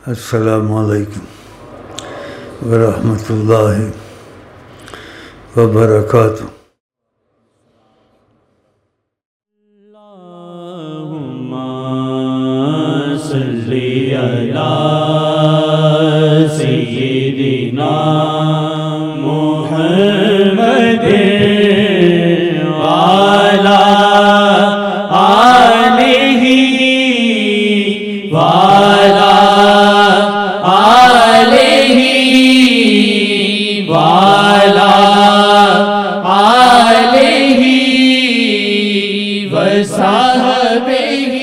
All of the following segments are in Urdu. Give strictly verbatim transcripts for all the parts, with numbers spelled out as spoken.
السلام علیکم ورحمۃ اللہ وبرکاتہ۔ اللہم صلی علی سیدنا محمد وعلی آلہ وعلی آلہ وعلی آلہ وصحبہ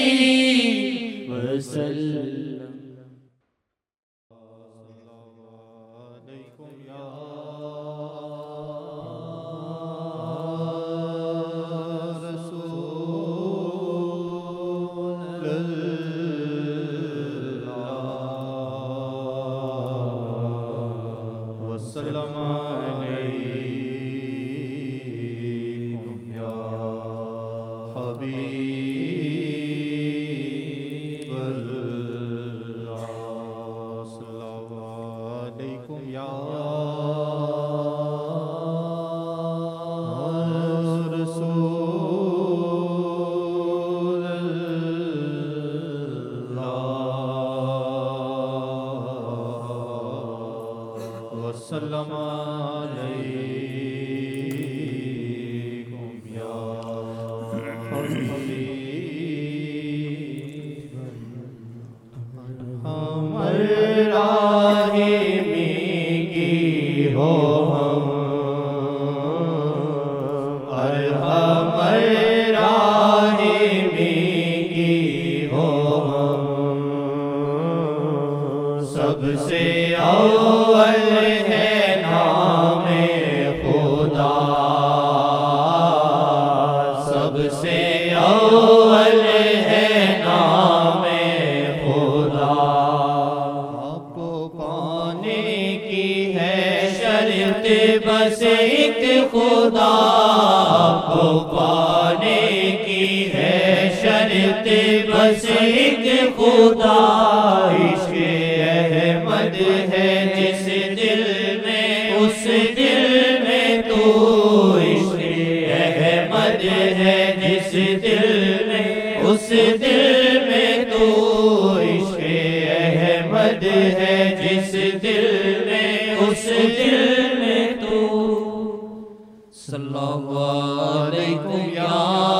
وسلم۔ وسلم علیکم یا حبیب اللہ، السلام علیکم یا رسول اللہ، وسلم علیکم یا حبیب اللہ۔ ہمر راہ میگی ہو ہم، اور ہمر راہ میگی ہو ہم، سب سے اول ہے نام خدا، سب سے اول ہے نام خدا۔ آپ کو پانے کی ہے شرط بس ایک خدا، آپ کو پانے کی ہے شرط بس ایک خدا۔ عشق احمد ہے جس دل میں اس دل میں تو، عشق احمد ہے جس دل میں اس دل میں تو، عشق احمد ہے جس دل میں اس دل میں تو۔ صلی اللہ علیکم یا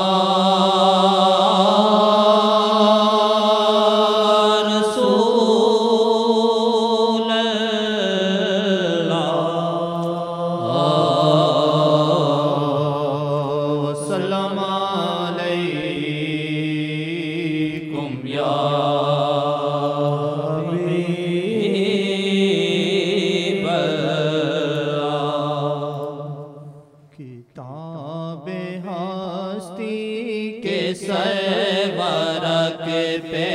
رسول اللہ، وسلم علیکم یا حبیب اللہ۔ کتاب ہستی کے سرورق پہ،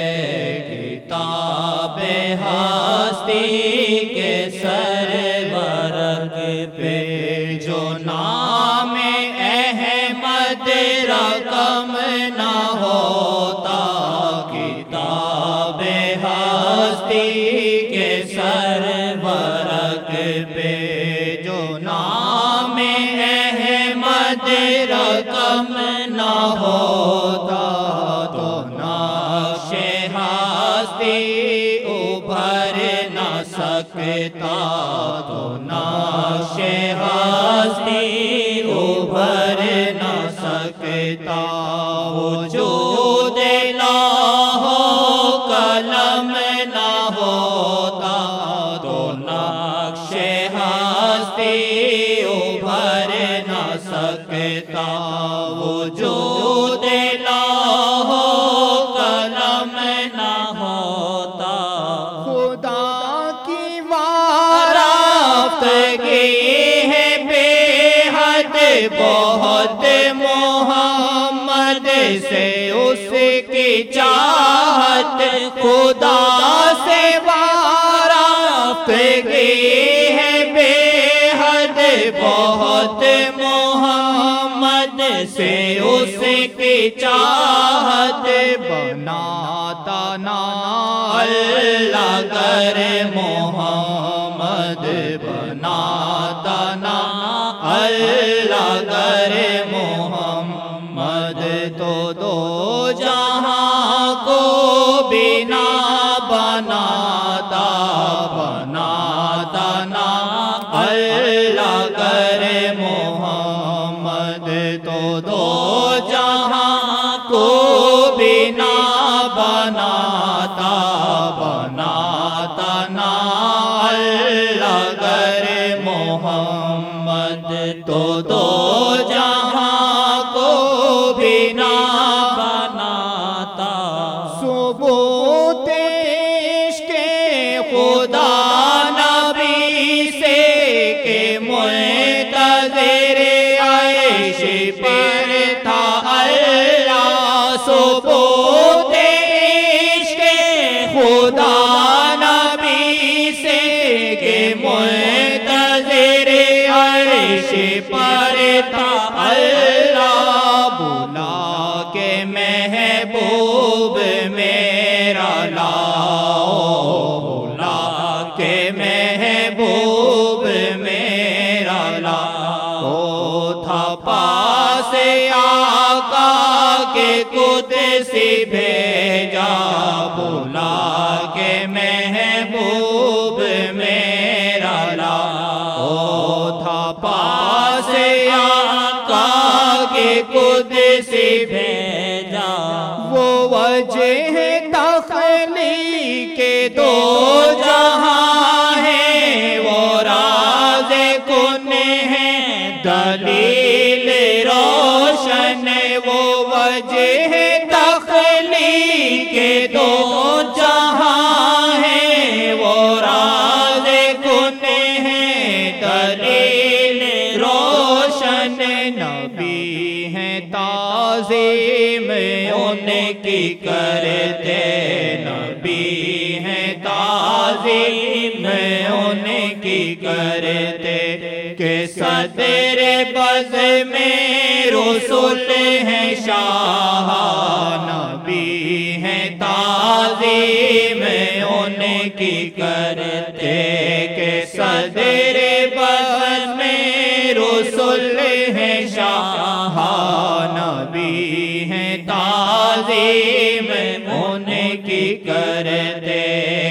کتاب ہستی کے سرورق پہ، جو نام احمد رقم نہ ہوتا، کتاب ہستی کے سرورق پہ، جو نام احمد رقم نہ ہوتا، تو نقش ہستی ابھر نہ سکتا، تو نقش ہستی ابھر نہ سکتا۔ وجود لوح و قلم نہ ہوتا، تو نقش ہستی ابھر نہ سکتا۔ وجود لوح و قلم نہ ہوتا، خدا کی وارفتگی ہے بے حد بہت محمد سے اس کی چاہت، خدا سے وارفتگی ہے بے حد بہت محمد سے اس کی چاہت بناتا نا اللہ گر محمد بناتا نا اللہ گر محمد تو دو جہاں کو بنا بناتا بناتا نا اللہ گر محمد تو دو جہاں کو بنا بناتا بناتا نا اللہ گر محمد تو دو جہاں کو بنا بناتا ثبوت عشق خدا نبی سے کہ منتظر عیش پر تھا اللہ ثبوت عشق خدا نبی سے کہ منتظر عیش پر تھا اللہ بلا کے محبوب میرا لاؤ بلا کے محبوب میرا لاؤ تھا پاس آقا کے قدسی بھیجا بلا کے محبوب میرا لاؤ تھا پاس آقا کے قدسی بھیجا وہ وجہ تخلیق کے دو جہاں ہیں وہ راز کن ہیں دلیل روشن وہ وجہ تخلیق کے دو جہاں ہیں وہ راز کن ہیں دلیل روشن نبی ہیں تعظیم ان کی کرتے نبی ہیں تعظیم ان کی کرتے کہ صدر بز میں رسول ہیں شاہ نبی ہیں تعظیم ان کی کرتے کہ صدر بز میں رسول ہیں شاہ نبی ہیں تعظیم ان کی کرتے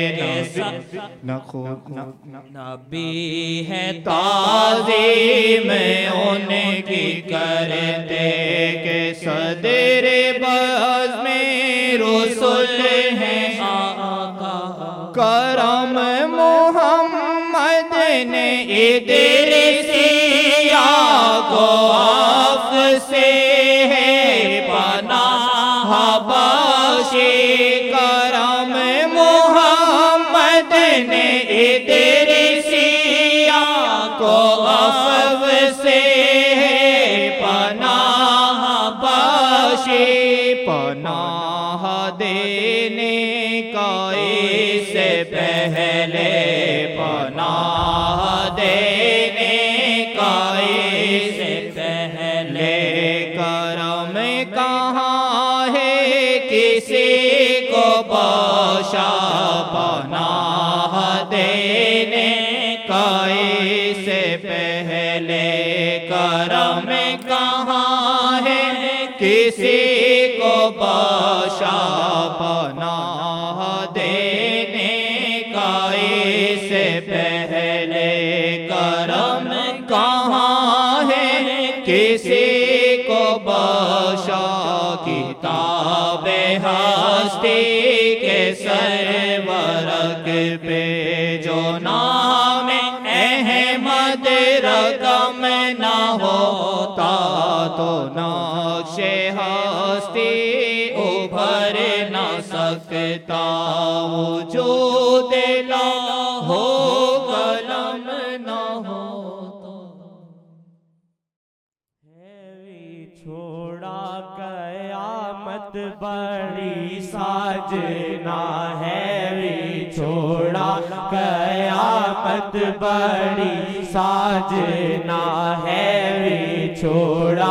نبی ہے تعظیم ان کی کرتے کہ صدر بز میں رسول ہیں آقا کرم محمد نے ادریسیہ کو آف سے ہے پناہ بخشی کرم محمد نے ادریسیہ کو عفو سے ہے پناہ بخشی پناہ دینے کا اس سے پہلے پناہ دینے کا اس سے پہلے کرم کہاں ہے کسی کو بخشا پناہ دینے کا اس سے پہلے کرم کہاں ہے کسی کو بخشا پناہ دینے کا اس سے پہلے کرم کہاں ہے کسی کو بخشا کتاب ہستی کے سرورق پہ جو نام احمد رقم نہ ہوتا تو نقش ہستی ابھر نہ سکتا وجود لاہو قلم نہ ہوتا چھوڑا قیامت بڑی ساجنا ہے وچھوڑا قیامت بڑی ساجنا ہے وچھوڑا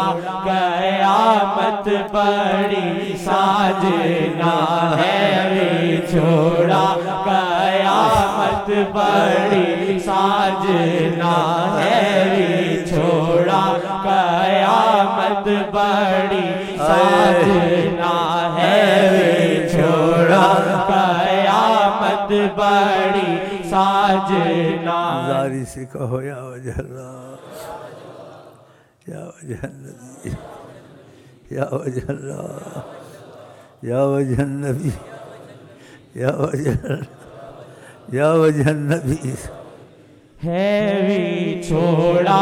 قیامت بڑی ساجنا ہے وچھوڑا قیامت بڑی ساجنا ہے وچھوڑا قیامت بڑی ساجنا ہے وچھوڑا قیامت بڑی ساجنا. زاری سے کہو یا وجہ اللہ یا وجہ النبی یا وجہ اللہ یا وجہ النبی یا وجہ یا وجہ النبی. ہے وچھوڑا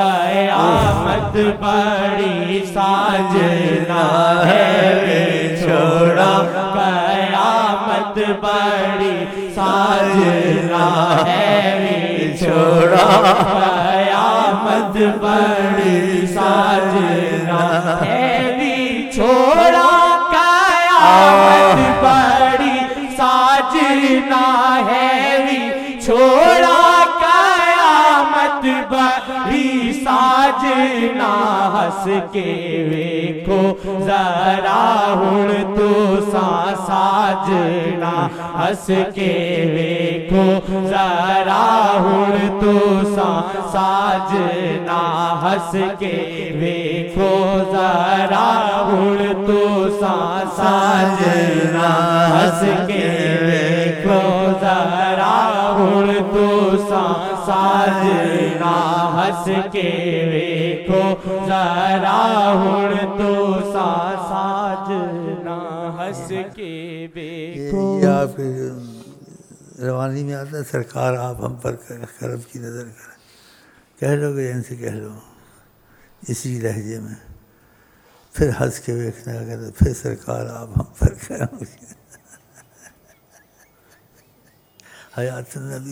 قیامت بڑی ساجنا ہے وچھوڑا قیامت بڑی ساجنا ہے وچھوڑا قیامت بڑی ساجنا ہے وچھوڑا قیامت بڑی ساجنا ہے وچھوڑا قیامت بڑی ساجنا. ہس کے ویکھو ذرا ہن تو سا ساجنا ہس کے ویکھو ذرا ہن تو سا ساجنا ہس کے ویکھو ذرا ہن تو سا ساجنا ہس کے ویکھو ذرا ہن تو سا ساجنا ہس کے ویکھو ذرا ہن تو سا ساجنا ہس کے ویکھو. یہ آپ کے روانی میں آتا ہے سرکار آپ ہم پر کرم کی نظر کریں. کہہ لو گے ان سے کہہ لو اسی لہجے میں. پھر ہنس کے ویکھنے کا کہتے پھر سرکار آپ ہم پر کرم کی حیات النبی.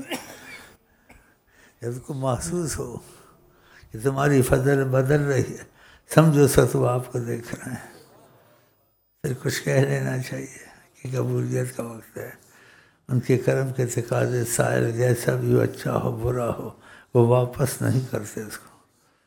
جب کو محسوس ہو کہ تمہاری فضل بدل رہی ہے سمجھو ستو آپ کو دیکھ رہے ہیں. پھر کچھ کہہ لینا چاہیے کہ قبولیت کا وقت ہے. ان کے کرم کے تقاضے سائر جیسا بھی ہو اچھا ہو برا ہو وہ واپس نہیں کرتے اس کو.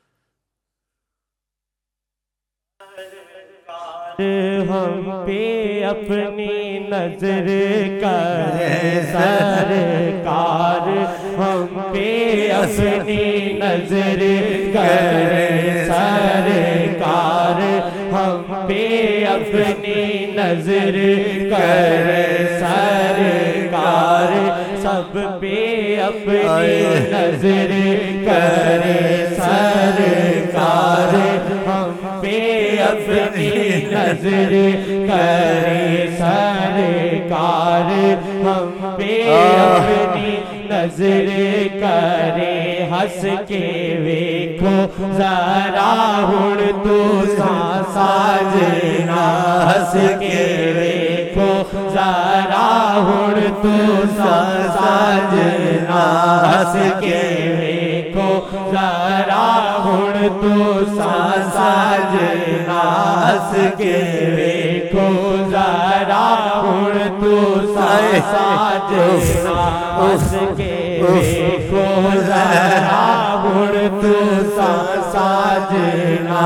ہم پہ اپنی نظر کرے سرکار ہم پہ اپنی نظر کرے سرکار ہم پہ اپنی نظر کرے سرکار سب پہ اپنی نظر کرے سرکار ہم پہ اپنی نظر کرے سرکار ہم پہ اپنی نظر کرے. ہنس کے ویکھو ذرا ہن تو سا ساجنا ہنس کے ویکھو ذرا ہن تو سا ساجنا ہنس کے ویکھو ذرا ہن تو سا ساجنا ہنس کے ویکھو ذرا ہن تو سا ساجنا ہنس کے ویکھو ذرا ہن تو سا ساجنا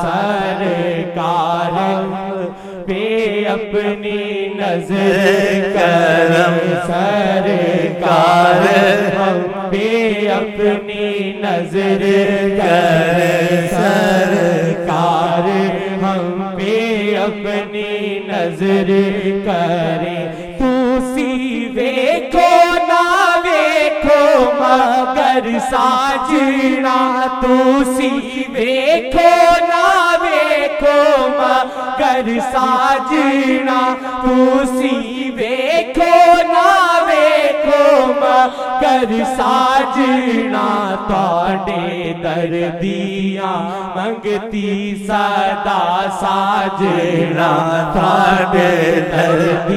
سرکار پہ اپنی نظر کرم سرکار ہم پہ اپنی نظر کرے سرکار ہم پہ اپنی نظر کرے. تو سی ویکھو نہ ویکھو مگر ساجنا تو سی ویکھو نہ ویکھو مگر ساجنا تو سی ویکھو نہ ویکھو مگر ساجنا. تواڈے دردیاں منگتی صدا ساجنا تواڈے دردیاں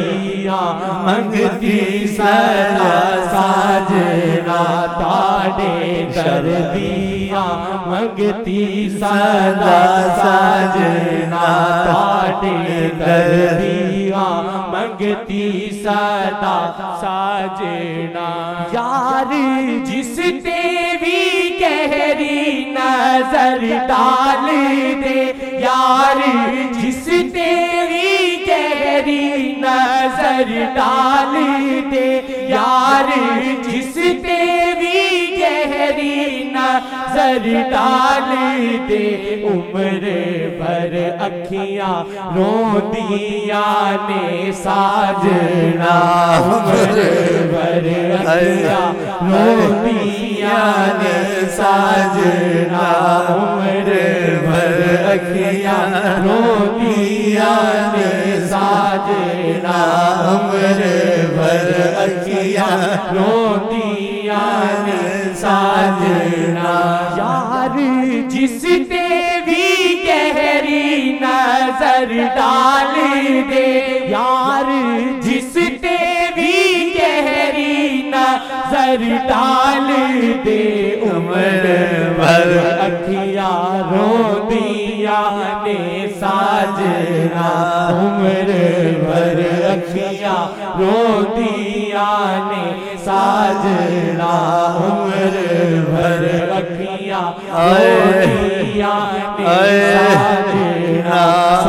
تسبیحاں منگتی سدا ساجنا تاڑے دردیاں منگتی سدا ساجنا تاڑے دردیاں منگتی سدا ساجنا یار جس تے بھی گہری نظر ڈال دے یار جس تے بھی گہری نظر ڈال دے یار جس تے بھی گہری نظر ڈال دے عمر بھر اکھیاں روندیاں نے ساجنا عمر بھر اکھیاں روندیاں نے ساجنا عمر بھر اکھیاں روندیاں نے ساجنا عمر بھر اکھیاں روندیاں نے ساجنا یار جس تے بھی گہری نظر ڈال دے یار جس تے بھی گہری نظر ڈال دے عمر بھر اکھیاں روندیاں نے ساجنا عمر بھر اکھیاں روندیاں نے ساجنا عمر بھر اکھیاں روندیاں نے ساجنا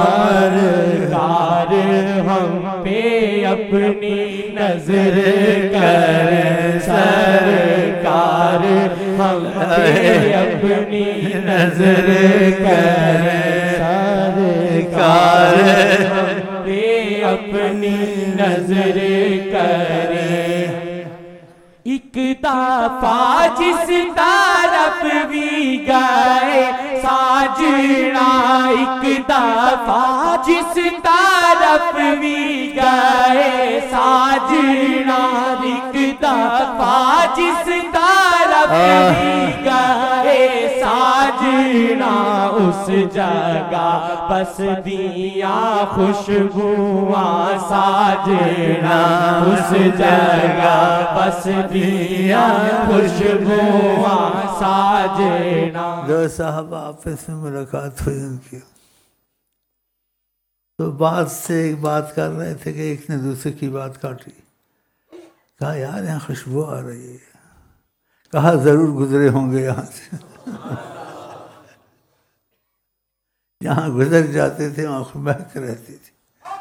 سرکار ہم پہ اپنی نظر کرے سرکار ہم پہ اپنی نظر کرے سرکار ہم پہ اپنی نظر کرے ایک دفعہ جس طرف بھی گئے ساجنا ایک دفعہ جس طرف بھی گئے ساجنا ایک دفعہ جس طرف بھی گئے ساجنا اس جگہ بس دیا خوشبواں ساجنا اس جگہ بس دیا خوشبواں ساجنا دو صاحب آپس میں ملاقات ہوئی ان کی تو بات سے ایک بات کر رہے تھے کہ ایک نے دوسرے کی بات کاٹی کہا یار یہاں خوشبو آ رہی ہے کہا ضرور گزرے ہوں گے یہاں سے جہاں گزر جاتے تھے وہاں مہک رہتی تھی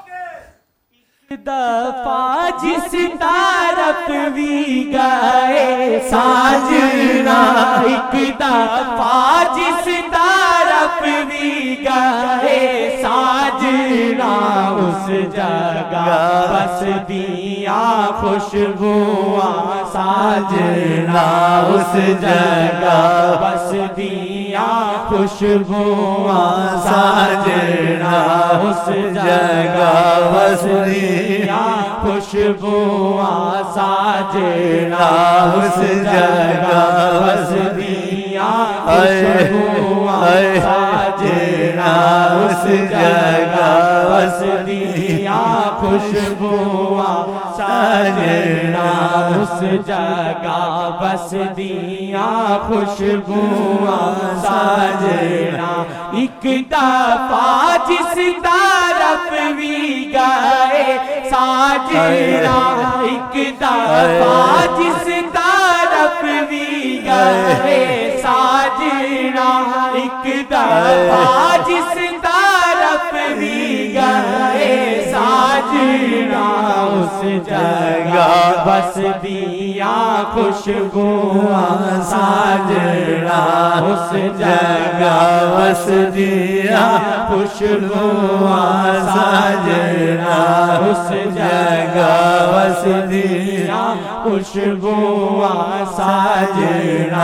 دفعہ جس طرف بھی گئے ساجنا ایک دفعہ جس طرف بھی گئے ساجنا اس جگہ بس دیا خوشبواں ساجنا اس جگہ بس دیا خوشبواں ساجنا اس جگہ بس دیا خوشبواں ساجنا اس جگہ بس دیا خوشبواں ساجنا اس جگہ بس دیا خوشبواں ساجنا اس جگہ بس دیا خوشبواں ساجنا ایک دفعہ جس طرف بھی گئے ساجنا ایک دفعہ جس طرف بھی گئے ساجنا ایک دفعہ جس طرف بھی گئے ساجنا اس جگہ بس دیا خوشبواں ساجنا اس جگہ بس دیا خوشبواں ساجنا اس جگہ بس دیا خوشبواں ساجنا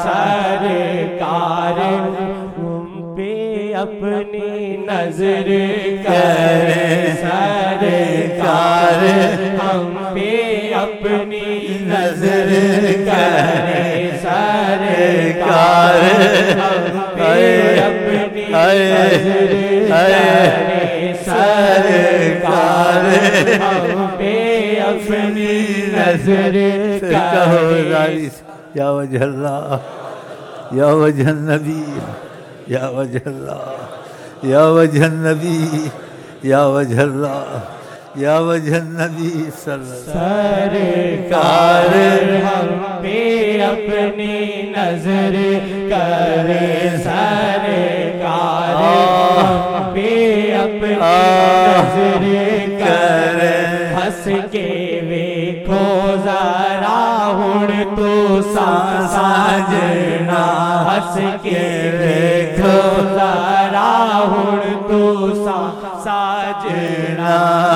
سرکار پہ اپنی نظر کرے سرکار ہم پہ اپنی نظر کرے سرکار ہم پہ اپنی نظر کرے سرکار ہم پہ اپنی نظر کہو کرے زاری سے یا وجہ اللہ یا وجہ النبی یا وجہ اللہ یا وجہ النبی یا وجہ اللہ یا وجہ النبی صلی اللہ سرکار ہم پہ اپنی نظر کرے سرکار ہم پہ اپنی نظر کرے ہنس کے ویکھو ذرا ہن تو ساجنا ہنس کے ویکھو ذرا ہن تو ساجنا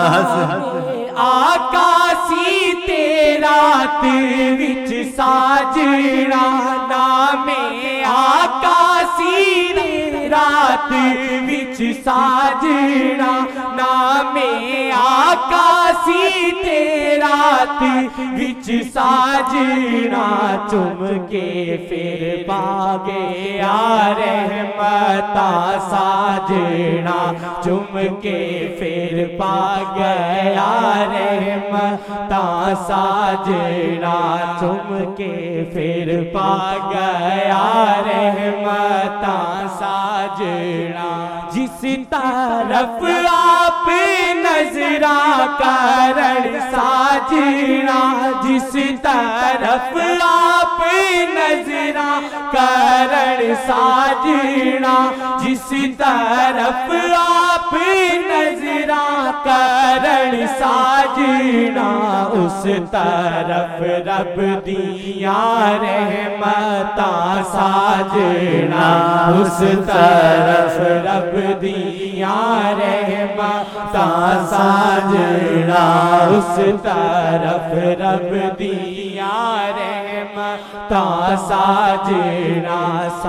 آقا سی تیرات وچ ساجنا نام آقا سی رات وچ ساجنا نام آقا سی تیرات وچ ساجنا چم کے پھر پاگے آ رحمتا ساجنا چم کے پھر پاگے آ رحمتا ساجنا چم کے پھر پاگے آ رحمتا ساجنا جس طرف آپ نظراں کرن ساجنا جس طرف آپ نظراں کرن ساجنا جس طرف آپ نظراں کرن ساجنا اس طرف رب دیاں رحمتاں ساجنا اس طرف رب دیاں رحمتاں ساجنا اس طرف رب دیاں رحمتاں ساجنا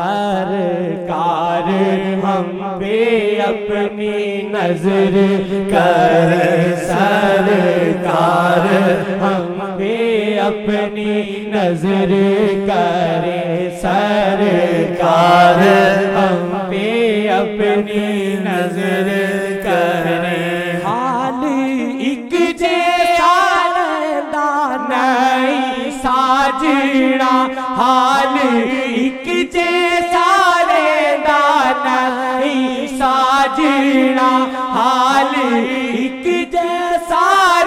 سرکار ہم پہ اپنی نظر کرے سرکار ہم پہ اپنی نظر کرے سرکار ہم پہ اپنی نظر کرے حال ایک جیسا نہیں ساجنا حال ایک جیسا نہیں ساجنا حال ایک جیسا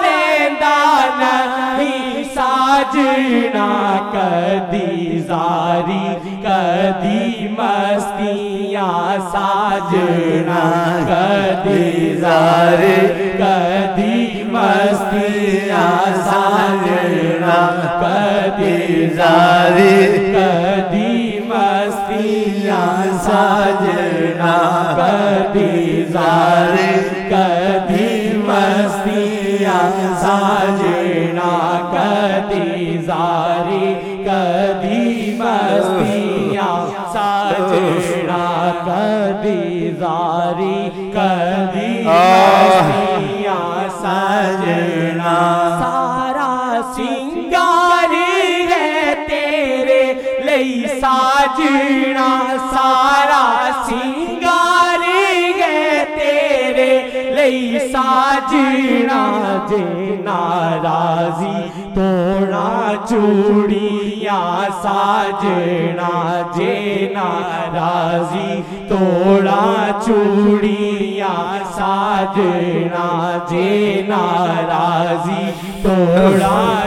نہیں ساجنا کدی زاری کدی مستیاں ساجنا کدی زاری کدی مستیاں ساجنا کدی زاری کدی مستیاں ساجنا کدی زاری کدی مستیاں ساجنا کدی زاری کدی مستیاں ساجنا کدی زاری کدی مستیاں ساجنا سارا سنگار ہے تیرے لئی ساجنا سارا سنگار ہے تیرے لئی ساجنا جے ناراضی توڑا چوڑیاں ساجنا جے ناراضی توڑا چوڑیاں ساجنا جے ناراضی توڑا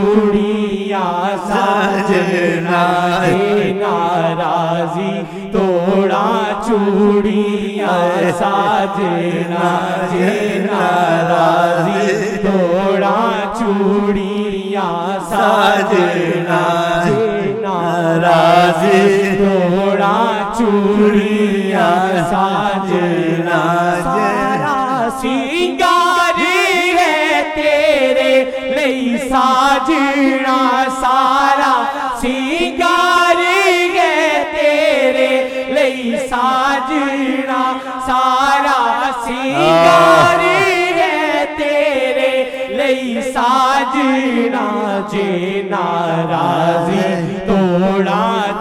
چوڑیاں ساجنا جے ناراضی توڑا چوڑیاں ساجنا جے ناراضی توڑا چوڑیاں ساجنا جے ناراضی توڑا چوڑیاں ساجنا سارا سنگار ہے تیرے لئی ساجنا سارا سنگار ہے تیرے لئی ساجنا سارا سنگار ہے تیرے لئی ساجنا جے ناراضی توڑا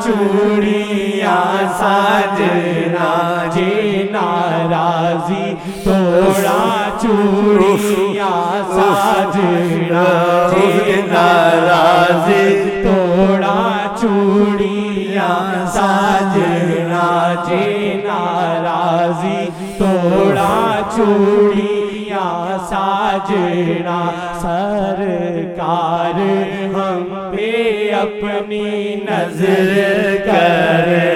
چوڑیاں ساجنا جے ناراضی توڑا چوڑیاں ساجنا جی ناراضی توڑا چوڑیاں ساجنا جی ناراضی توڑا چوڑیاں ساجنا سرکار ہم پہ اپنی نظر کرے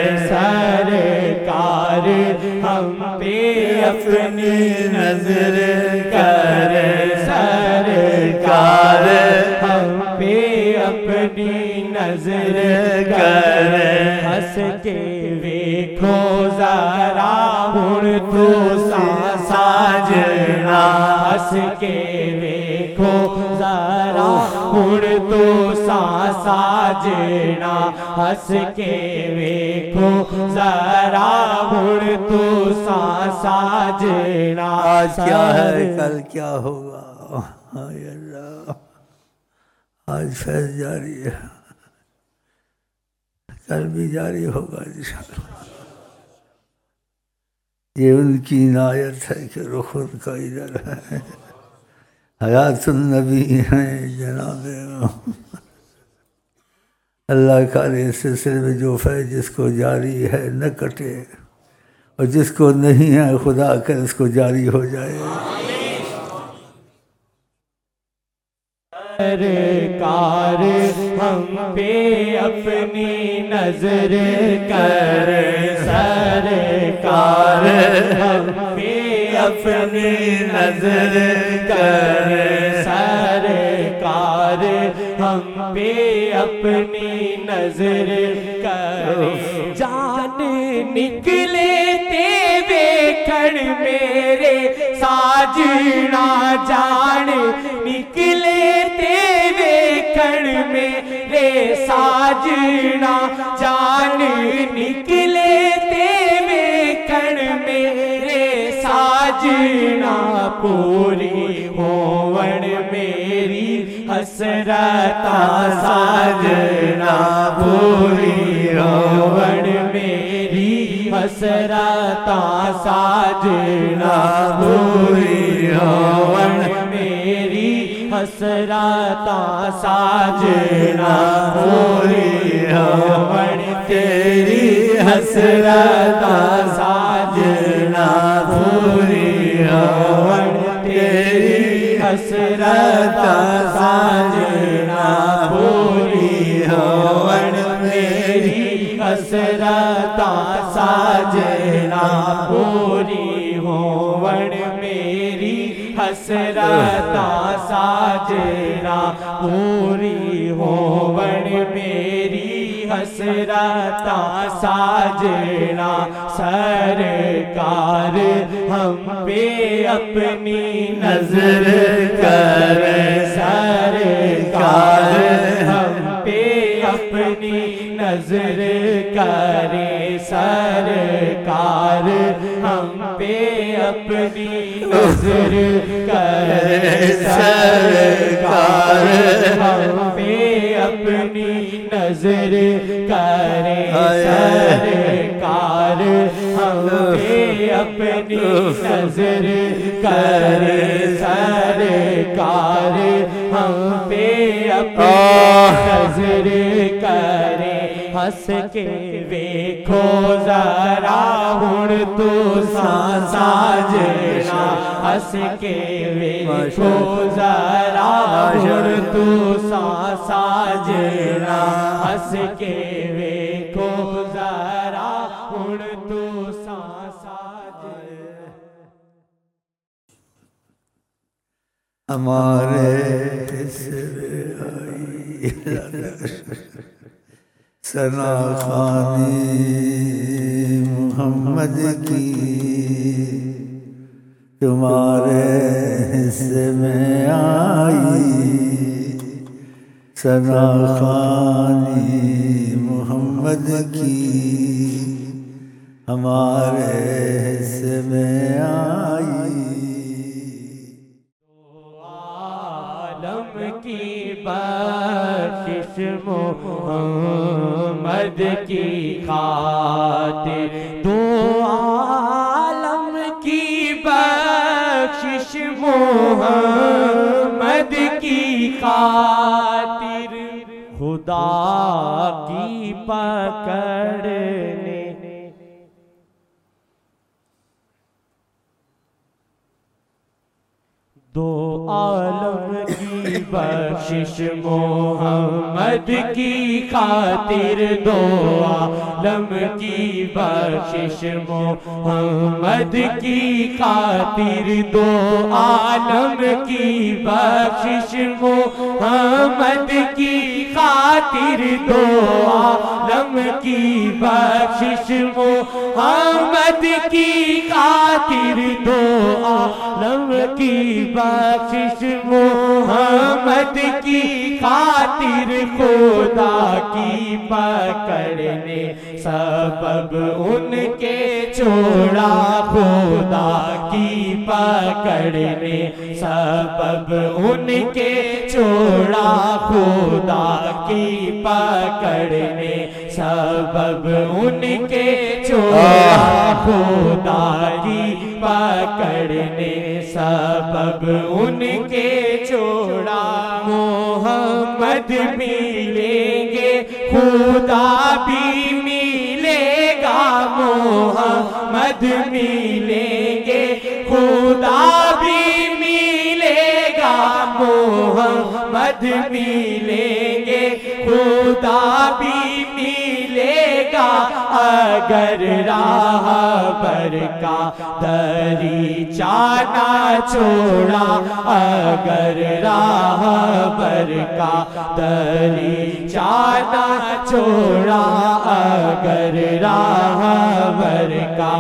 سرکار ہم پہ اپنی نظر کرے سرکار ہم پہ اپنی نظر کرے ہنس کے ویکھو ذرا ہن تو ساجنا ہنس کے ویکھو ذرا ہن تو ساجنا ہنس کے ویکھو ذرا ہن تو ساجنا آج کیا ہے کل کیا ہوگا ہائے اللہ آج فیض جاری ہے کل بھی جاری ہوگا انشاءاللہ یہ ان کی عنایت ہے کہ رخ ان کا ادھر ہے حیات النبی ہیں جناب اللہ کا اس سلسلے میں جو فیض جس کو جاری ہے نہ کٹے اور جس کو نہیں ہے خدا کر اس کو جاری ہو جائے سرکار ہم پہ اپنی نظر کرے سرکار ہم پہ اپنی نظر کرے سرکار ہم پہ اپنی نظر کرے جان نکلے تیرے کھڑ میرے ساجنا جان نکلے تیرے کھڑ میرے ساجنا جان نکلے تیرے کھڑ میرے ساجنا پوری ہون میری حسرت ساجنا پوری ہون میری حسرت ساجنا پوری ہون میری حسرت ساجنا پوری ہون تیری حسرت ساجنا پوری ہون تیری حسرت ساجنا پوری ہون میری حسرت ساجنا پوری ہون میری حسرت ساجنا پوری ہون میری حسرت ساجنا سرکار ہم پہ اپنی نظر کرے سرکار ہم پہ اپنی نظر کرے سرکار ہم پہ اپنی نظر کرے سرکار ہم پہ اپنی نظر کرے سرکار ہم پہ اپنی نظر کرے سرکار ہم پہ اپنی نظر کرے ہنس کے ویکھو ذرا ہن تو ساجنا ہنس کے ویکھو ذرا ہن تو ساجنا ہنس کے ویکھو ذرا ہن تو ساجنا ہمارے ثنا خوانی محمد کی تمہارے حصے میں آئی ثنا خوانی محمد کی ہمارے حصے میں آئی عالم کی بخشش محمد کی خاطر دو عالم کی بخشش محمد کی خاطر خدا کی پکڑنے دو عالم کی بخشش محمد کی خاطر دو عالم کی بخشش محمد کی خاطر دو عالم کی بخشش محمد کی خاطر دو عالم کی بخشش محمد کی خاطر دو عالم کی بخشش محمد کی خاطر خدا کی پکڑنے سبب ان کے چھوڑا خدا کی پکڑنے سبب ان کے چھوڑا خدا کی پکڑنے سبب ان کے چھوڑا خدا کی پکڑنے سبب ان کے چھوڑا محمد ملیں گے خدا بھی ملے گا محمد ملیں گے خدا بھی ملے گا محمد ملیں گے خدا بھی ملے گا اگر راہ بر کا دریچہ نہ چھوڑا اگر راہ بر کا دریچہ نہ چھوڑا اگر راہ بر کا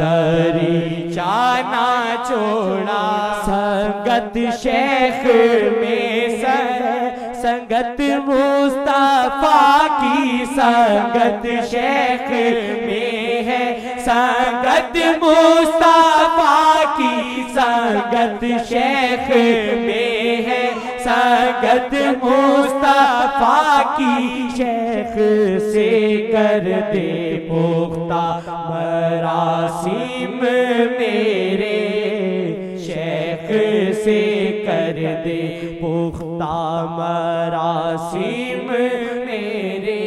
دریچہ نہ چھوڑا سنگت شیخ میں سنگت مصطفیٰ کی سنگت شیخ میں ہے سنگت مصطفیٰ کی سنگت شیخ میں ہے سنگت مصطفیٰ کی شیخ سے کر دے پختہ مراسم میرے شیخ سے کر دے پختہ مراسم میرے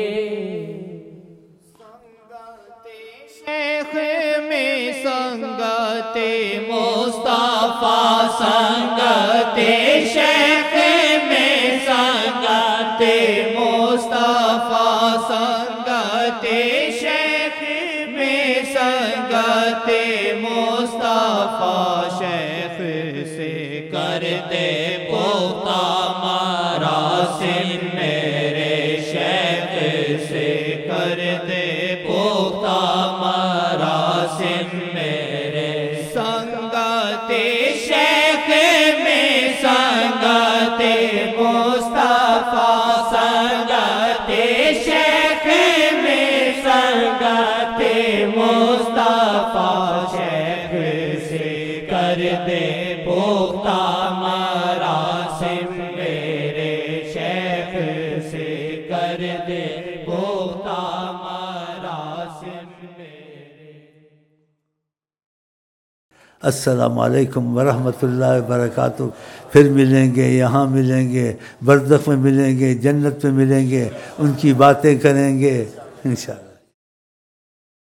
شیخ میں سنگت مصطفیٰ سنگت شیخ میں سنگت مصطفیٰ سنگت شیخ میں سنگت مصطفیٰ شیخ سے کر دے پختہ مراسم میرے شیخ سے کر دے پختہ مراسم میرے سنگت شیخ میں سنگت مصطفیٰ سنگت شیخ میں سنگت مصطفیٰ شیخ سے کر دے پختہ مراسم میرے شیخ سے کر دے پختہ مراسم میرے. السلام علیکم ورحمۃ اللہ وبرکاتہ. پھر ملیں گے، یہاں ملیں گے، برزخ میں ملیں گے، جنت میں ملیں گے، ان کی باتیں کریں گے انشاءاللہ.